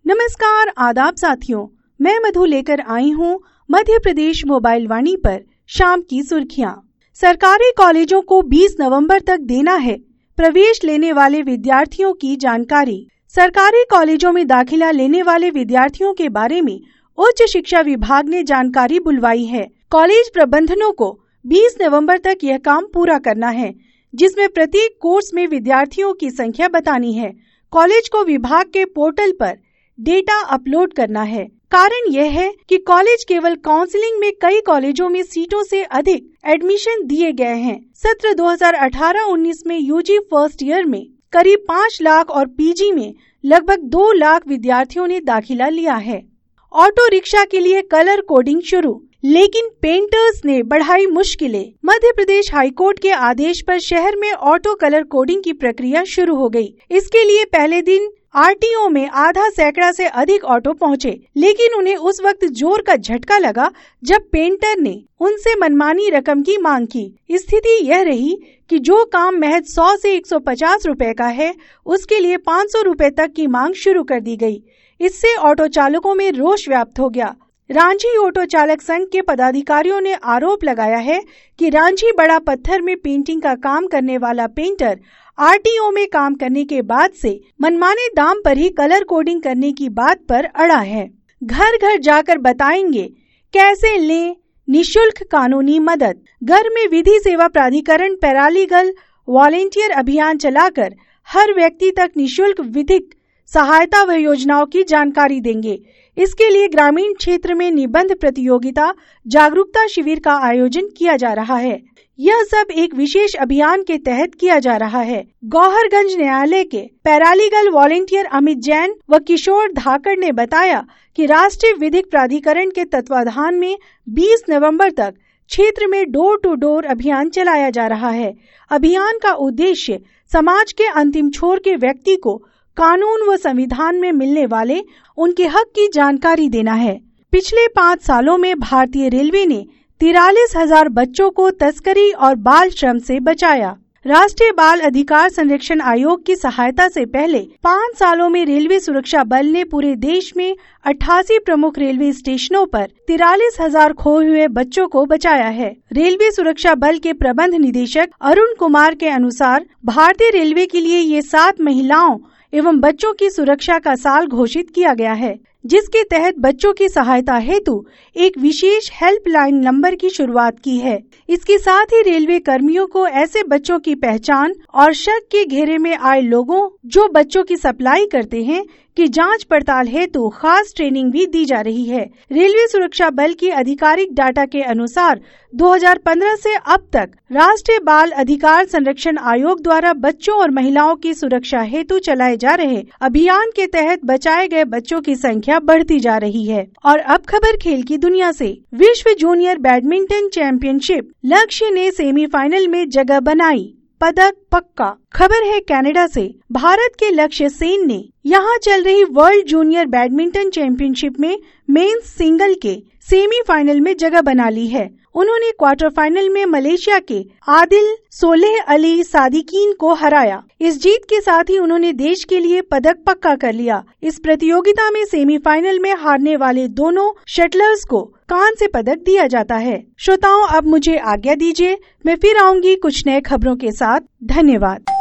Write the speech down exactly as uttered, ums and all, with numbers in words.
नमस्कार, आदाब साथियों, मैं मधु लेकर आई हूँ मध्य प्रदेश मोबाइल वाणी पर शाम की सुर्खियाँ। सरकारी कॉलेजों को बीस नवंबर तक देना है प्रवेश लेने वाले विद्यार्थियों की जानकारी। सरकारी कॉलेजों में दाखिला लेने वाले विद्यार्थियों के बारे में उच्च शिक्षा विभाग ने जानकारी बुलवाई है। कॉलेज प्रबंधनों को बीस नवंबर तक यह काम पूरा करना है, जिसमें प्रत्येक कोर्स में विद्यार्थियों की संख्या बतानी है। कॉलेज को विभाग के पोर्टल पर डेटा अपलोड करना है। कारण यह है कि कॉलेज केवल काउंसलिंग में कई कॉलेजों में सीटों से अधिक एडमिशन दिए गए हैं। सत्र दो हज़ार अठारह उन्नीस में यूजी फर्स्ट ईयर में करीब पाँच लाख और पीजी में लगभग दो लाख विद्यार्थियों ने दाखिला लिया है। ऑटो रिक्शा के लिए कलर कोडिंग शुरू, लेकिन पेंटर्स ने बढ़ाई मुश्किलें। मध्य प्रदेश हाईकोर्ट के आदेश पर शहर में ऑटो कलर कोडिंग की प्रक्रिया शुरू हो गई। इसके लिए पहले दिन आरटीओ में आधा सैकड़ा से अधिक ऑटो पहुंचे, लेकिन उन्हें उस वक्त जोर का झटका लगा जब पेंटर ने उनसे मनमानी रकम की मांग की। स्थिति यह रही कि जो काम महज सौ से एक सौ पचास रुपए का है, उसके लिए पाँच सौ रुपए तक की मांग शुरू कर दी गई। इससे ऑटो चालकों में रोष व्याप्त हो गया। रांची ऑटो चालक संघ के पदाधिकारियों ने आरोप लगाया है कि रांची बड़ा पत्थर में पेंटिंग का काम करने वाला पेंटर आरटीओ में काम करने के बाद से मनमाने दाम पर ही कलर कोडिंग करने की बात पर अड़ा है। घर घर जाकर बताएंगे कैसे लें निशुल्क कानूनी मदद। घर में विधि सेवा प्राधिकरण पैरालीगल वॉलेंटियर अभियान चलाकर हर व्यक्ति तक निशुल्क विधिक सहायता व योजनाओं की जानकारी देंगे। इसके लिए ग्रामीण क्षेत्र में निबंध प्रतियोगिता, जागरूकता शिविर का आयोजन किया जा रहा है। यह सब एक विशेष अभियान के तहत किया जा रहा है। गौहरगंज न्यायालय के पैरालीगल वॉलेंटियर अमित जैन व किशोर धाकड़ ने बताया कि राष्ट्रीय विधिक प्राधिकरण के तत्वाधान में बीस नवंबर तक क्षेत्र में डोर टू डोर अभियान चलाया जा रहा है। अभियान का उद्देश्य समाज के अंतिम छोर के व्यक्ति को कानून व संविधान में मिलने वाले उनके हक की जानकारी देना है। पिछले पाँच सालों में भारतीय रेलवे ने तिरालीस हजार बच्चों को तस्करी और बाल श्रम से बचाया। राष्ट्रीय बाल अधिकार संरक्षण आयोग की सहायता से पहले पाँच सालों में रेलवे सुरक्षा बल ने पूरे देश में अट्ठासी प्रमुख रेलवे स्टेशनों पर तिरालीस हजार खोए हुए बच्चों को बचाया है। रेलवे सुरक्षा बल के प्रबंध निदेशक अरुण कुमार के अनुसार भारतीय रेलवे के लिए ये सात महिलाओं एवं बच्चों की सुरक्षा का साल घोषित किया गया है, जिसके तहत बच्चों की सहायता हेतु एक विशेष हेल्पलाइन नंबर की शुरुआत की है। इसके साथ ही रेलवे कर्मियों को ऐसे बच्चों की पहचान और शक के घेरे में आए लोगों जो बच्चों की सप्लाई करते हैं की जांच पड़ताल हेतु खास ट्रेनिंग भी दी जा रही है। रेलवे सुरक्षा बल की आधिकारिक डाटा के अनुसार दो हज़ार पंद्रह से अब तक राष्ट्रीय बाल अधिकार संरक्षण आयोग द्वारा बच्चों और महिलाओं की सुरक्षा हेतु चलाए जा रहे अभियान के तहत बचाए गए बच्चों की संख्या बढ़ती जा रही है। और अब खबर खेल की दुनिया से। विश्व जूनियर बैडमिंटन चैंपियनशिप, लक्ष्य ने सेमीफाइनल में जगह बनाई, पदक पक्का। खबर है कनाडा से। भारत के लक्ष्य सेन ने यहाँ चल रही वर्ल्ड जूनियर बैडमिंटन चैंपियनशिप में मेंस सिंगल के सेमीफाइनल में जगह बना ली है। उन्होंने क्वार्टर फाइनल में मलेशिया के आदिल सोलेह अली सादिकीन को हराया। इस जीत के साथ ही उन्होंने देश के लिए पदक पक्का कर लिया। इस प्रतियोगिता में सेमीफाइनल में हारने वाले दोनों शटलर्स को कांस्य पदक दिया जाता है। श्रोताओं, अब मुझे आज्ञा दीजिए, मैं फिर आऊंगी कुछ नए खबरों के साथ। धन्यवाद।